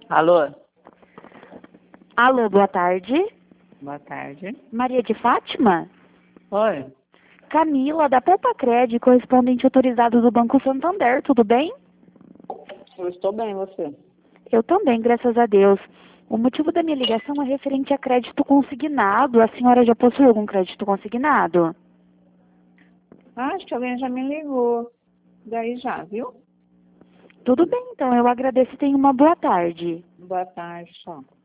Alô? Alô, boa tarde. Boa tarde. Maria de Fátima? Oi. Camila, da Poupa Cred, correspondente autorizado do Banco Santander, tudo bem? Eu estou bem, você? Eu também, graças a Deus. O motivo da minha ligação é referente a crédito consignado. A senhora já possui algum crédito consignado? Acho que alguém já me ligou. Daí já, viu? Tudo bem, então. Eu agradeço e tenha uma boa tarde. Boa tarde, tchau.